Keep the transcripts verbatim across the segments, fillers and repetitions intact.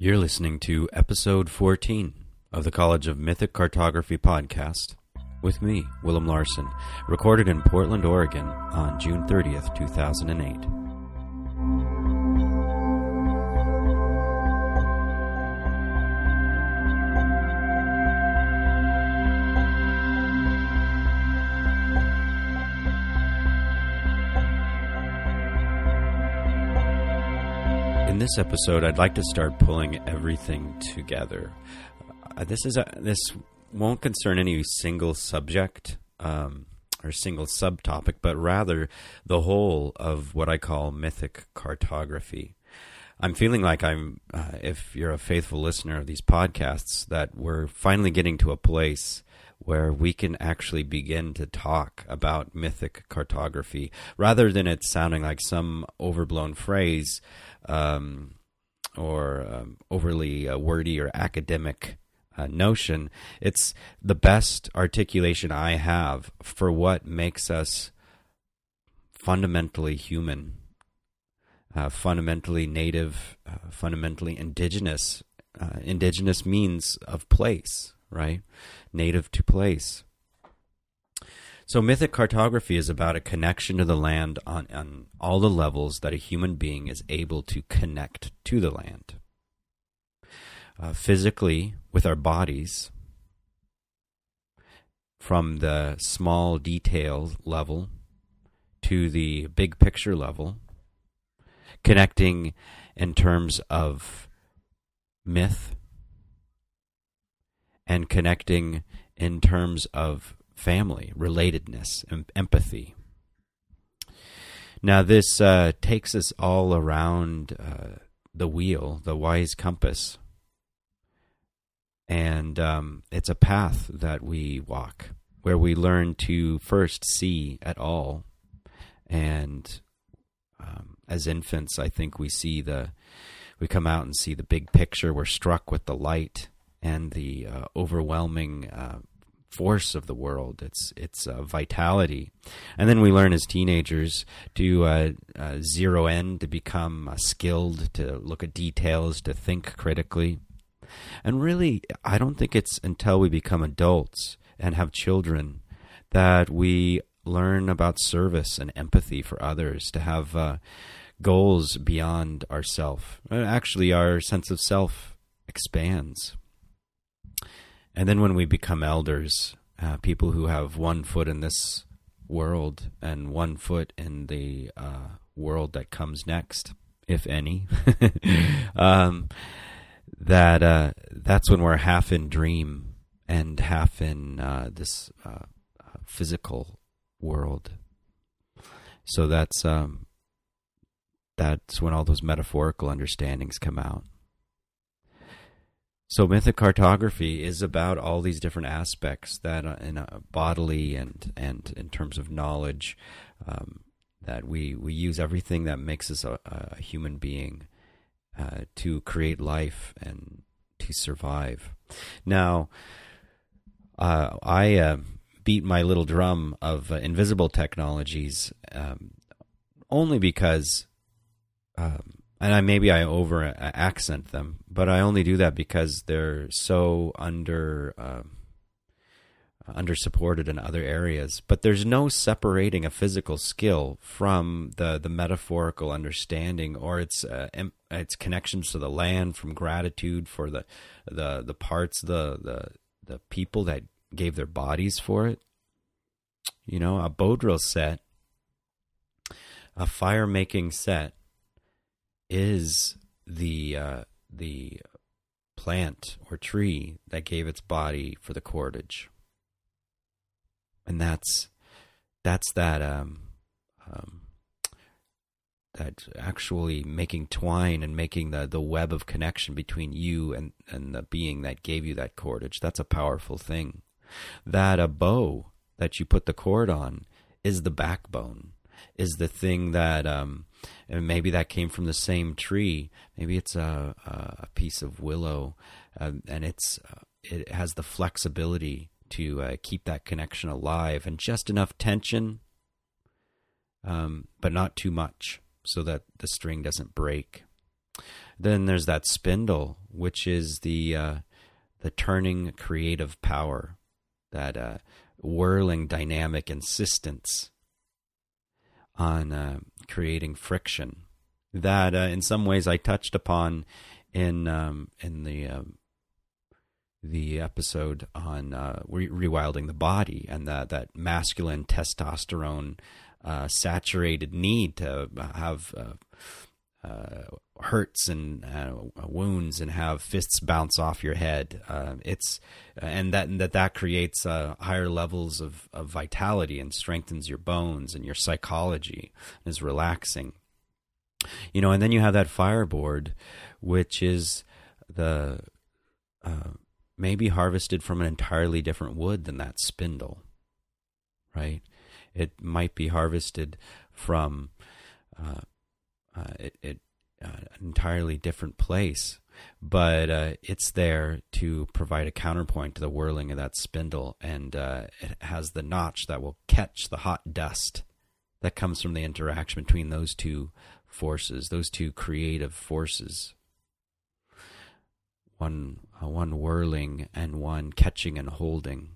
You're listening to episode fourteen of the College of Mythic Cartography podcast with me, Willem Larson, recorded in Portland, Oregon on June thirtieth, two thousand eight. In this episode, I'd like to start pulling everything together. Uh, this is a, this won't concern any single subject um, or single subtopic, but rather the whole of what I call mythic cartography. I'm feeling like I'm, uh, if you're a faithful listener of these podcasts, that we're finally getting to a place where we can actually begin to talk about mythic cartography, rather than it sounding like some overblown phrase um, or um, overly uh, wordy or academic uh, notion. It's the best articulation I have for what makes us fundamentally human, uh, fundamentally native, uh, fundamentally indigenous. Uh, indigenous means of place, right? Native to place. So mythic cartography is about a connection to the land on, on all the levels that a human being is able to connect to the land. Uh, physically, with our bodies, from the small detail level to the big picture level, connecting in terms of myth, and connecting in terms of family, relatedness, and empathy. Now, this uh, takes us all around uh, the wheel, the wise compass, and um, it's a path that we walk, where we learn to first see at all. And um, as infants, I think we see the, we come out and see the big picture. We're struck with the light and the uh, overwhelming uh, force of the world, its its uh, vitality. And then we learn as teenagers to uh, uh, zero in, to become uh, skilled, to look at details, to think critically. And really, I don't think it's until we become adults and have children that we learn about service and empathy for others, to have uh, goals beyond ourself. Actually, our sense of self expands. And then when we become elders, uh, people who have one foot in this world and one foot in the uh, world that comes next, if any, um, that uh, that's when we're half in dream and half in uh, this uh, physical world. So that's um, that's when all those metaphorical understandings come out. So mythic cartography is about all these different aspects that uh, in a bodily and, and in terms of knowledge, um, that we, we use everything that makes us a, a human being uh, to create life and to survive. Now, uh, I uh, beat my little drum of uh, invisible technologies um, only because... Um, And I, maybe I over accent them, but I only do that because they're so under uh, under supported in other areas. But there's no separating a physical skill from the, the metaphorical understanding or its uh, its connections to the land, from gratitude for the the the parts, the the the people that gave their bodies for it. You know, a bow drill set, a fire making set, is the uh, the plant or tree that gave its body for the cordage, and that's that's that um, um, that actually making twine and making the, the web of connection between you and, and the being that gave you that cordage. That's a powerful thing. That a bow that you put the cord on is the backbone, is the thing that um, and maybe that came from the same tree. Maybe it's a, a piece of willow, um, and it's uh, it has the flexibility to uh, keep that connection alive, and just enough tension, um, but not too much, so that the string doesn't break. Then there's that spindle, which is the uh, the turning creative power, that uh, whirling dynamic insistence on uh, creating friction. That uh, in some ways I touched upon in um, in the um, the episode on uh, re- rewilding the body, and that that masculine testosterone uh, saturated need to have uh, uh, hurts and uh, wounds and have fists bounce off your head. Uh, it's and that and that that creates uh, higher levels of, of vitality and strengthens your bones and your psychology, and is relaxing. You know, and then you have that fireboard, which is the uh, maybe harvested from an entirely different wood than that spindle, right? It might be harvested from uh, uh, it, it uh, an entirely different place, but uh, it's there to provide a counterpoint to the whirling of that spindle, and uh, it has the notch that will catch the hot dust that comes from the interaction between those two forces, those two creative forces. One, uh, one whirling and one catching and holding.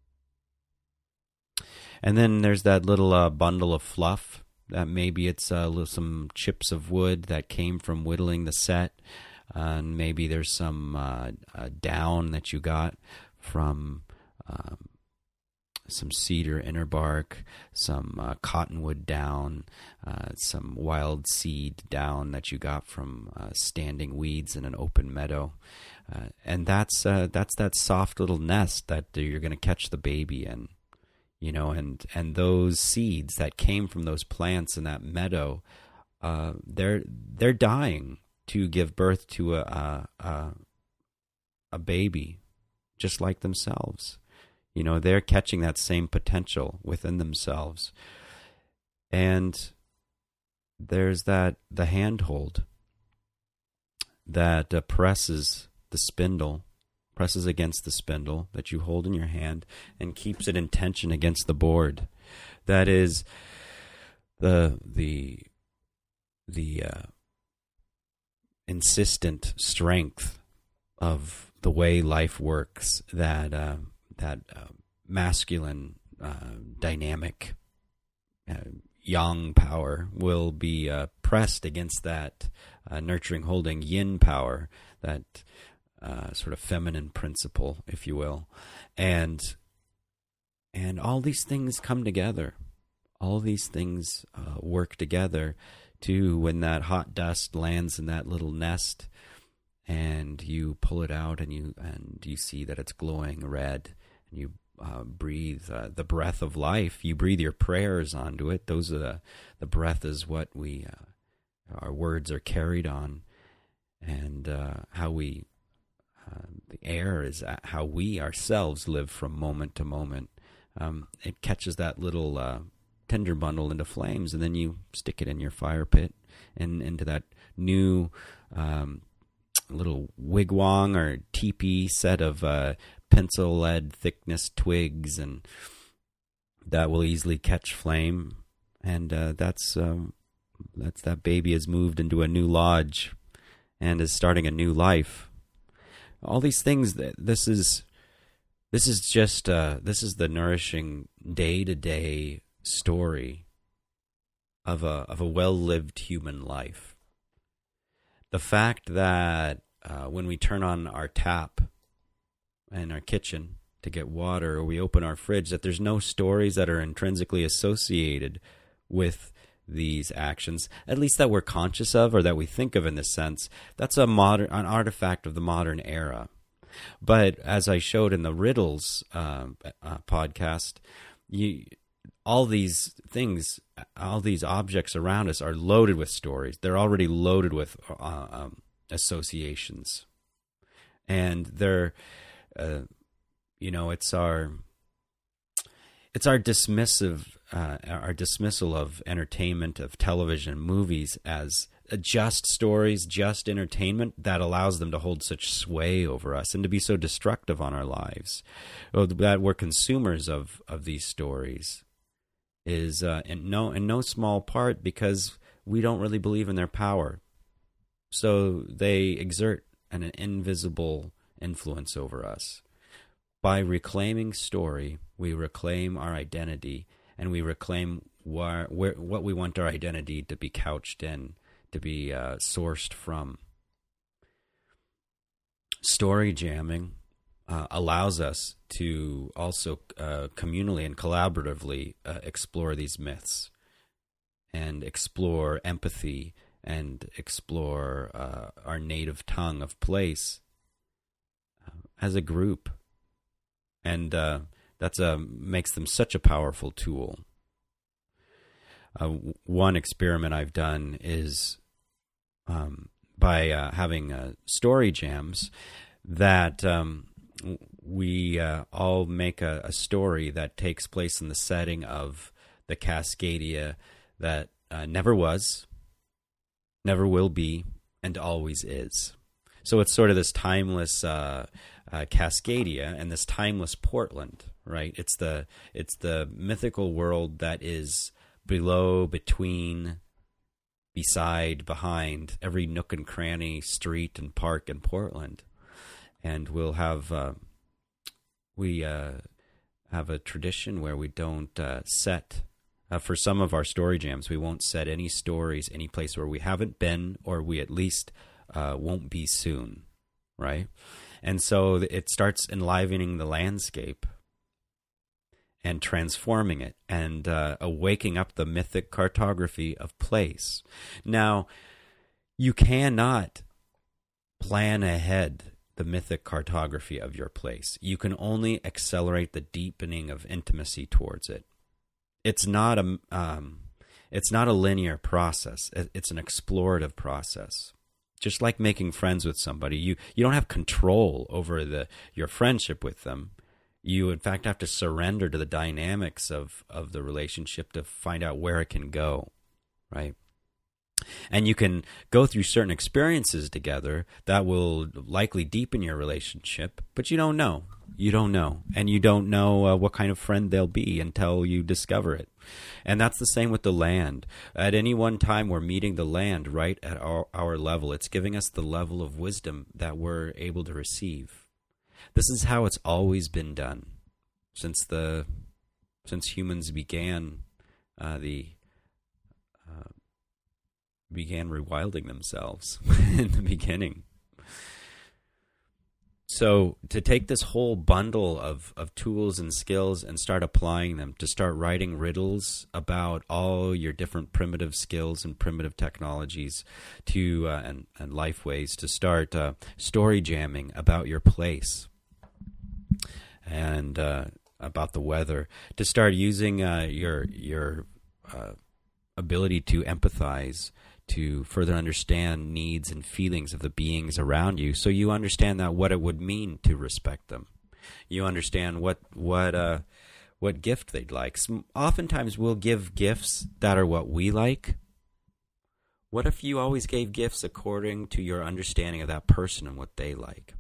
And then there's that little uh, bundle of fluff. That maybe it's uh, little, some chips of wood that came from whittling the set. Uh, and maybe there's some uh, uh, down that you got from um, some cedar inner bark, some uh, cottonwood down, uh, some wild seed down that you got from uh, standing weeds in an open meadow. Uh, and that's uh, that's that soft little nest that you're going to catch the baby in, you know, and, and those seeds that came from those plants in that meadow, uh, they're they're dying to give birth to a a, a baby, just like themselves. You know, they're catching that same potential within themselves. And there's that, the handhold that uh, presses the spindle, presses against the spindle that you hold in your hand and keeps it in tension against the board. That is the, the, the uh, insistent strength of the way life works, that, uh, that uh, masculine uh, dynamic uh, yang power will be uh, pressed against that uh, nurturing, holding yin power, that uh, sort of feminine principle, if you will. And and all these things come together. All these things uh, work together to, when that hot dust lands in that little nest and you pull it out and you and you see that it's glowing red, and you uh, breathe uh, the breath of life. You breathe your prayers onto it. Those are the the breath is what we uh, our words are carried on, and uh, how we uh, the air is how we ourselves live from moment to moment. Um, it catches that little uh, tinder bundle into flames, and then you stick it in your fire pit and into that new um, little wigwam or teepee set of uh, pencil lead thickness twigs, and that will easily catch flame. And uh, that's um, that's that baby has moved into a new lodge and is starting a new life. All these things. That this is this is just uh, this is the nourishing day to day story of a of a well lived human life. The fact that uh, when we turn on our tap in our kitchen to get water, or we open our fridge, that there's no stories that are intrinsically associated with these actions, at least that we're conscious of or that we think of in this sense. That's a modern, an artifact of the modern era. But as I showed in the riddles uh, uh, podcast, you, all these things, all these objects around us are loaded with stories. They're already loaded with uh, um, associations, and they're, uh, you know, it's our, it's our dismissive, uh, our dismissal of entertainment, of television, movies as just stories, just entertainment that allows them to hold such sway over us and to be so destructive on our lives. That we're consumers of of these stories is uh, in no in no small part because we don't really believe in their power. So they exert and an invisible influence over us. By reclaiming story, we reclaim our identity, and we reclaim where, where, what we want our identity to be couched in, to be uh, sourced from. Story jamming uh, allows us to also uh, communally and collaboratively uh, explore these myths and explore empathy and explore uh, our native tongue of place uh, as a group. And uh, that's a, makes them such a powerful tool. Uh, one experiment I've done is um, by uh, having uh, story jams that um, we uh, all make a, a story that takes place in the setting of the Cascadia that uh, never was, never will be, and always is. So it's sort of this timeless uh, uh, Cascadia and this timeless Portland, right? It's the it's the mythical world that is below, between, beside, behind every nook and cranny, street and park in Portland. And we'll have uh, we uh, have a tradition where we don't uh, set uh, for some of our story jams. We won't set any stories any place where we haven't been, or we at least uh, won't be soon, right? And so it starts enlivening the landscape and transforming it, and uh, awaking up the mythic cartography of place. Now, you cannot plan ahead the mythic cartography of your place. You can only accelerate the deepening of intimacy towards it. It's not a um, it's not a linear process. It's an explorative process. Just like making friends with somebody, you you don't have control over the your friendship with them. You, in fact, have to surrender to the dynamics of, of the relationship to find out where it can go, right? And you can go through certain experiences together that will likely deepen your relationship, but you don't know. You don't know. And you don't know uh, what kind of friend they'll be until you discover it. And that's the same with the land. At any one time, we're meeting the land right at our, our level. It's giving us the level of wisdom that we're able to receive. This is how it's always been done since the since humans began uh, the uh, began rewilding themselves in the beginning. So to take this whole bundle of, of tools and skills and start applying them, to start writing riddles about all your different primitive skills and primitive technologies to uh, and, and life ways, to start uh, story jamming about your place and uh, about the weather, to start using uh, your your uh, ability to empathize, to further understand needs and feelings of the beings around you, so you understand that what it would mean to respect them. You understand what what uh, what gift they'd like. Some, oftentimes we'll give gifts that are what we like. What if you always gave gifts according to your understanding of that person and what they like?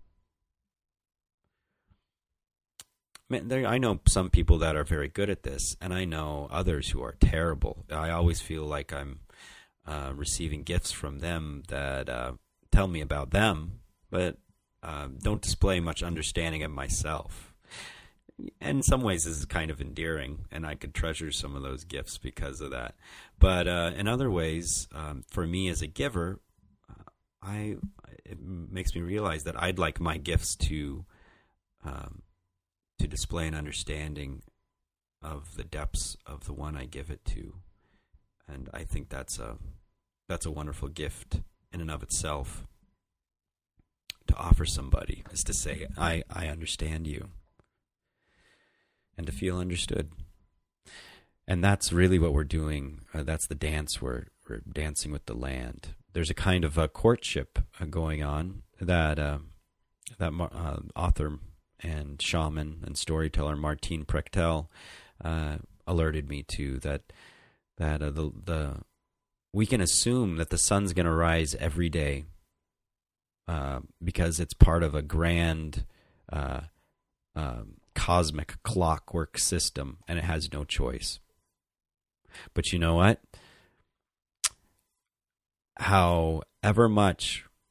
Man, there, I know some people that are very good at this, and I know others who are terrible. I always feel like I'm uh, receiving gifts from them that uh, tell me about them, but uh, don't display much understanding of myself. In some ways, this is kind of endearing, and I could treasure some of those gifts because of that. But uh, in other ways, um, for me as a giver, uh, I it makes me realize that I'd like my gifts to um, to display an understanding of the depths of the one I give it to. And I think that's a that's a wonderful gift in and of itself to offer somebody, is to say, I, I understand you, and to feel understood. And that's really what we're doing. Uh, that's the dance we're, we're dancing with the land. There's a kind of a courtship uh, going on that uh, that uh, author and shaman and storyteller Martine Prechtel uh, alerted me to, that that uh, the the we can assume that the sun's going to rise every day uh, because it's part of a grand uh, uh, cosmic clockwork system, and it has no choice. But you know what? However much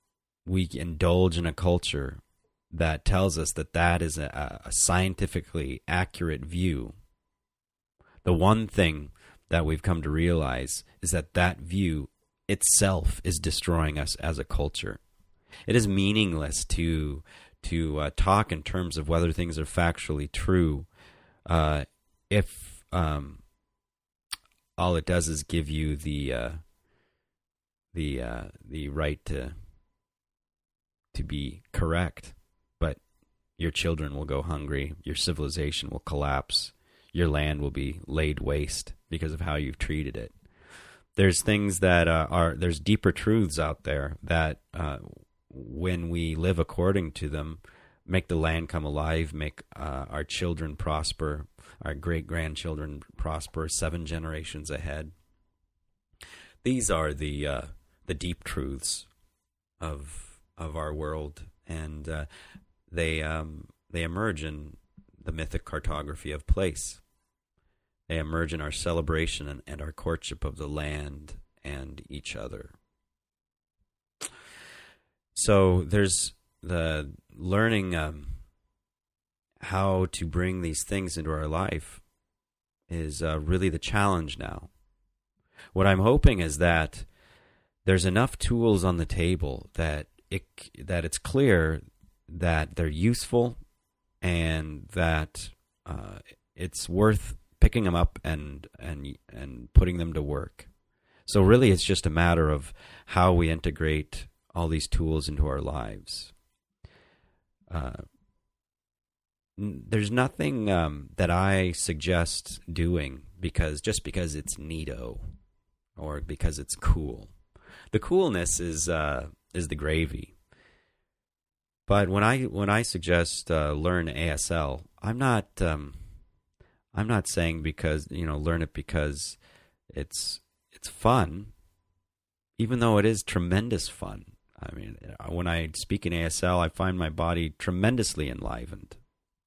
we indulge in a culture that tells us that that is a, a scientifically accurate view, the one thing that we've come to realize is that that view itself is destroying us as a culture. It is meaningless to to uh, talk in terms of whether things are factually true uh, if um, all it does is give you the uh, the uh, the right to to be correct, but your children will go hungry, your civilization will collapse, your land will be laid waste because of how you've treated it. There's things that uh, are, there's deeper truths out there that uh, when we live according to them, make the land come alive, make uh, our children prosper, our great-grandchildren prosper, seven generations ahead. These are the uh, the deep truths of of our world, and uh, they um, they emerge in the mythic cartography of place. They emerge in our celebration and, and our courtship of the land and each other. So there's the learning um, how to bring these things into our life is uh, really the challenge now. What I'm hoping is that there's enough tools on the table that it that it's clear that they're useful and that uh, it's worth picking them up and and and putting them to work. So really, it's just a matter of how we integrate all these tools into our lives. Uh, n- there's nothing um, that I suggest doing because just because it's neato or because it's cool. The coolness is uh, is the gravy. But when I when I suggest uh, learn A S L, I'm not um, I'm not saying because you know learn it because it's it's fun, even though it is tremendous fun. I mean, when I speak in A S L, I find my body tremendously enlivened.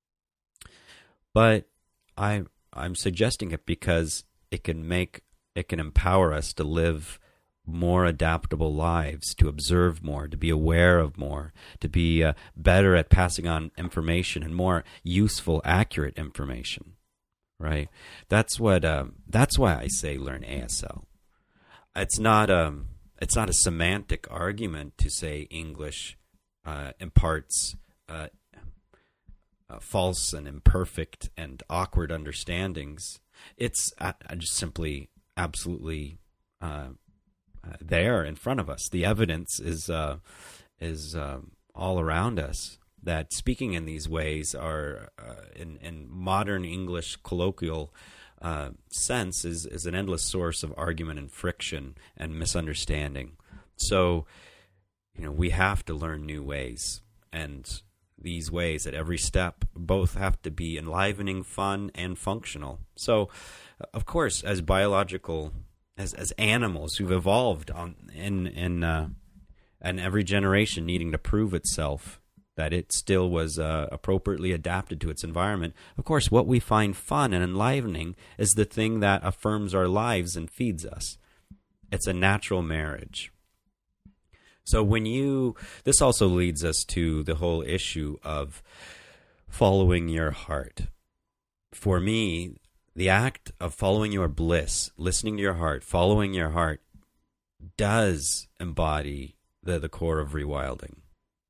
But I I'm suggesting it because it can make it can empower us to live more adaptable lives, to observe more, to be aware of more, to be uh, better at passing on information and more useful, accurate information. Right? That's what. Um, that's why I say learn A S L. It's not um. It's not a semantic argument to say English uh, imparts uh, uh, false and imperfect and awkward understandings. It's uh, just simply absolutely uh, uh, there in front of us. The evidence is uh, is uh, all around us that speaking in these ways are uh, in, in modern English colloquial Uh, sense is, is an endless source of argument and friction and misunderstanding. So, you know, we have to learn new ways, and these ways at every step both have to be enlivening, fun, and functional. So, of course, as biological, as as animals who've evolved on in in uh, and every generation needing to prove itself that it still was uh, appropriately adapted to its environment. Of course, what we find fun and enlivening is the thing that affirms our lives and feeds us. It's a natural marriage. So when you, this also leads us to the whole issue of following your heart. For me, the act of following your bliss, listening to your heart, following your heart, does embody the, the core of rewilding.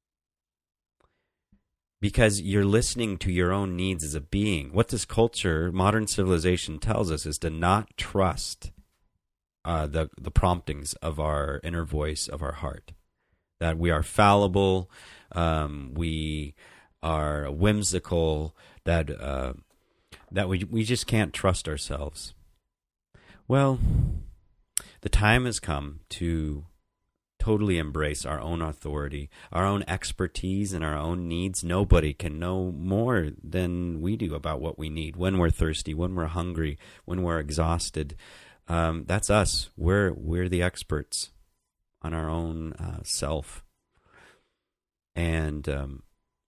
Because you're listening to your own needs as a being. What this culture, modern civilization, tells us is to not trust uh, the the promptings of our inner voice, of our heart. That we are fallible, um, we are whimsical, that uh, that we we just can't trust ourselves. Well, the time has come to totally embrace our own authority, our own expertise, and our own needs. Nobody can know more than we do about what we need, when we're thirsty, when we're hungry, when we're exhausted. Um, that's us. We're we're the experts on our own uh, self. And um,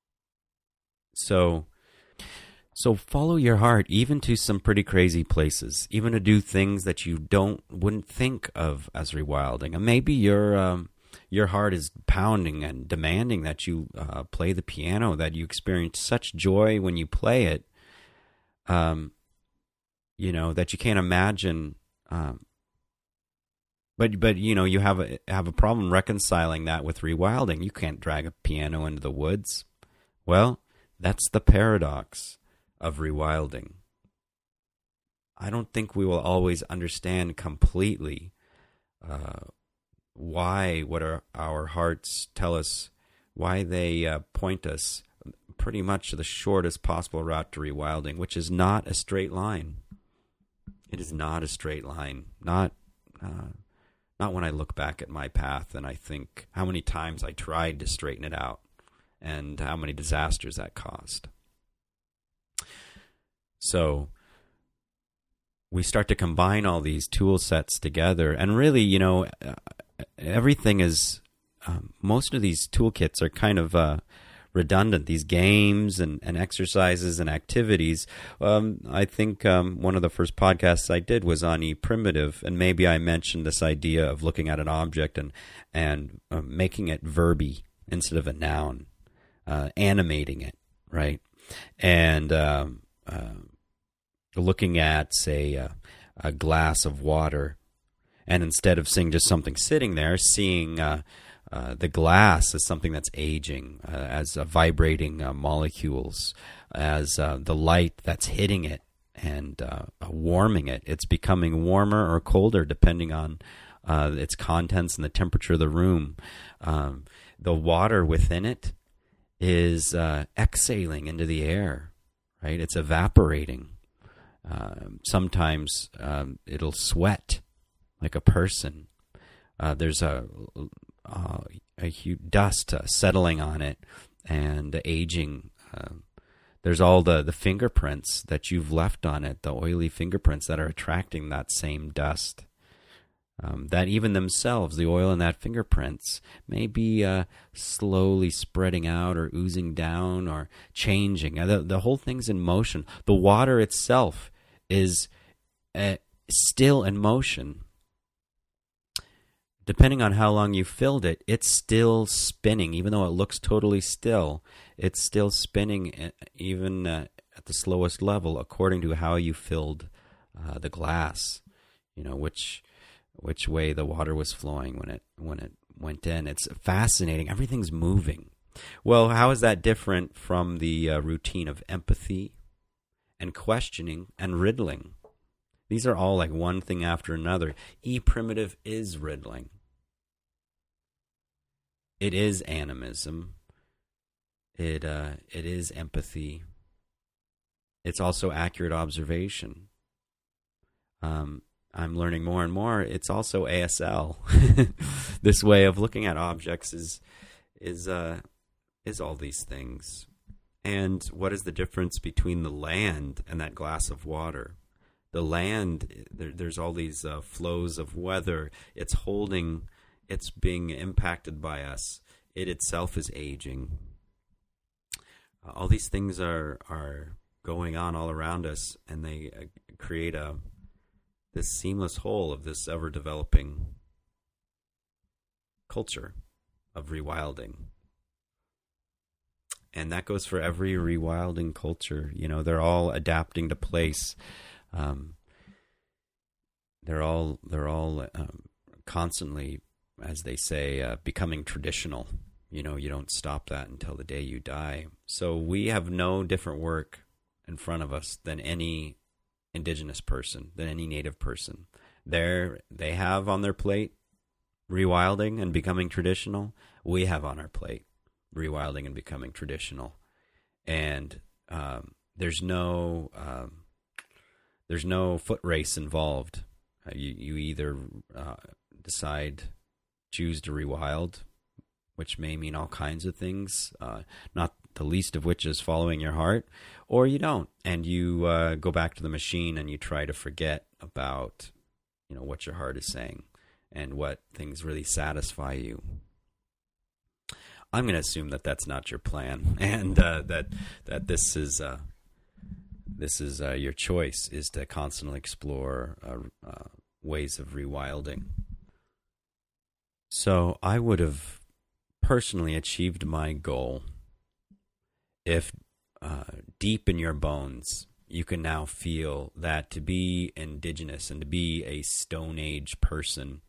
so, so follow your heart, even to some pretty crazy places, even to do things that you don't wouldn't think of as rewilding. And maybe you're um, your heart is pounding and demanding that you uh, play the piano, that you experience such joy when you play it, um, you know, that you can't imagine. Um, but but you know, you have a have a problem reconciling that with rewilding. You can't drag a piano into the woods. Well, that's the paradox of rewilding. I don't think we will always understand completely uh, why what our, our hearts tell us, why they uh, point us pretty much the shortest possible route to rewilding, which is not a straight line. It is not a straight line. Not, uh, not when I look back at my path and I think how many times I tried to straighten it out and how many disasters that caused. So we start to combine all these tool sets together, and really, you know, everything is, um, most of these toolkits are kind of uh, redundant. These games and, and exercises and activities. Um, I think um, one of the first podcasts I did was on ePrimitive, and maybe I mentioned this idea of looking at an object and, and uh, making it verby instead of a noun, uh, animating it, right? And um, uh, looking at, say, uh, a glass of water, and instead of seeing just something sitting there, seeing uh, uh, the glass as something that's aging, uh, as uh, vibrating uh, molecules, as uh, the light that's hitting it and uh, warming it. It's becoming warmer or colder depending on uh, its contents and the temperature of the room. Um, the water within it is uh, exhaling into the air, right? It's evaporating. Uh, sometimes um, it'll sweat like a person. Uh, there's a uh, a huge dust uh, settling on it and aging. Uh, there's all the, the fingerprints that you've left on it, the oily fingerprints that are attracting that same dust. Um, that even themselves, the oil in that fingerprints, may be uh, slowly spreading out or oozing down or changing. Uh, the, the whole thing's in motion. The water itself is uh, still in motion. Depending on how long you filled it, it's still spinning. Even though it looks totally still, it's still spinning even uh, at the slowest level according to how you filled uh, the glass, you know, which... which way the water was flowing when it when it went in. It's fascinating. Everything's moving. Well, how is that different from the uh, routine of empathy and questioning and riddling? These are all like one thing after another. ePrimitive is riddling. It is animism. It uh, it is empathy. It's also accurate observation. Um. I'm learning more and more. It's also A S L. This way of looking at objects is is uh, is all these things. And what is the difference between the land and that glass of water? The land, there, there's all these uh, flows of weather. It's holding, it's being impacted by us. It itself is aging. Uh, all these things are are going on all around us, and they uh, create a this seamless whole of this ever-developing culture of rewilding. And that goes for every rewilding culture. You know, they're all adapting to place. Um, they're all they're all um, constantly, as they say, uh, becoming traditional. You know, you don't stop that until the day you die. So we have no different work in front of us than any indigenous person, than any native person. They're, they have on their plate rewilding and becoming traditional. We have on our plate rewilding and becoming traditional. And um, there's no um, there's no foot race involved. Uh, you, you either uh, decide, choose to rewild, which may mean all kinds of things, uh, not the least of which is following your heart, or you don't, and you uh, go back to the machine and you try to forget about, you know, what your heart is saying and what things really satisfy you. I'm going to assume that that's not your plan, and uh, that that this is uh, this is uh, your choice, is to constantly explore uh, uh, ways of rewilding. So I would have personally achieved my goal if uh, deep in your bones you can now feel that to be indigenous and to be a Stone Age person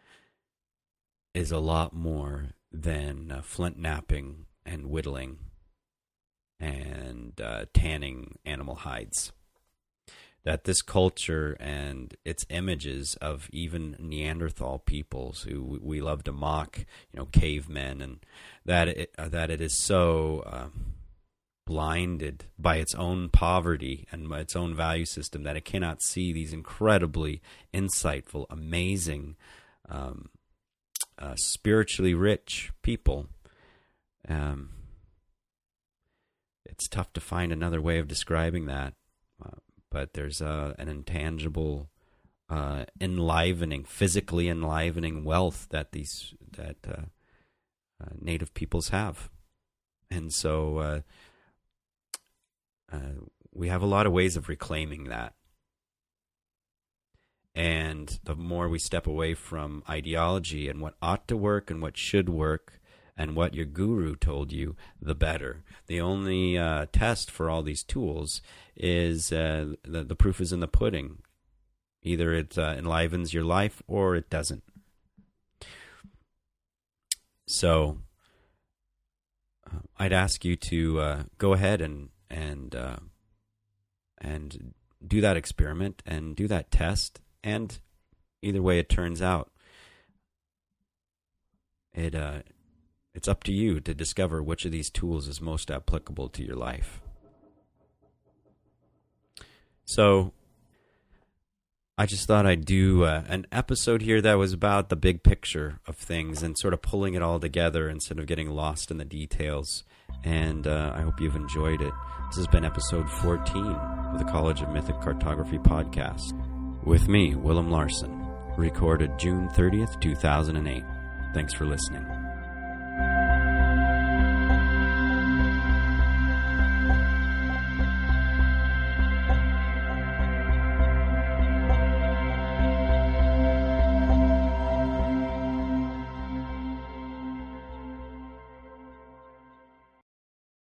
is a lot more than uh, flint knapping and whittling and uh, tanning animal hides. That this culture and its images of even Neanderthal peoples who we love to mock, you know, cavemen, and that it, uh, that it is so uh, blinded by its own poverty and its own value system that it cannot see these incredibly insightful, amazing, um, uh, spiritually rich people. Um, it's tough to find another way of describing that. Uh, But there's uh, an intangible, uh, enlivening, physically enlivening wealth that these that uh, uh, native peoples have, and so uh, uh, we have a lot of ways of reclaiming that. And the more we step away from ideology and what ought to work and what should work, and what your guru told you, the better. The only uh, test for all these tools is uh, the, the proof is in the pudding. Either it uh, enlivens your life or it doesn't. So uh, I'd ask you to uh, go ahead and and uh, and do that experiment and do that test. And either way it turns out, it uh, it's up to you to discover which of these tools is most applicable to your life. So I just thought I'd do uh, an episode here that was about the big picture of things and sort of pulling it all together instead of getting lost in the details. And uh, I hope you've enjoyed it. This has been episode fourteen of the College of Mythic Cartography podcast. With me, Willem Larson. Recorded June thirtieth, two thousand eight. Thanks for listening.